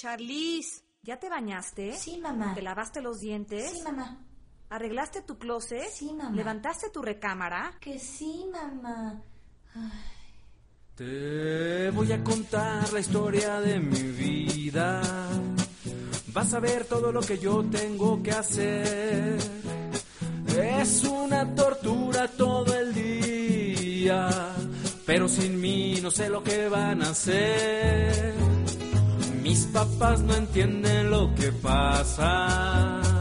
Charlize, ¿ya te bañaste? Sí, mamá. ¿Te lavaste los dientes? Sí, mamá. ¿Arreglaste tu closet? Sí, mamá. ¿Levantaste tu recámara? Que sí, mamá. Ay. Te voy a contar la historia de mi vida. Vas a ver todo lo que yo tengo que hacer. Es una tortura todo el día, pero sin mí no sé lo que van a hacer. Mis papás no entienden lo que pasa.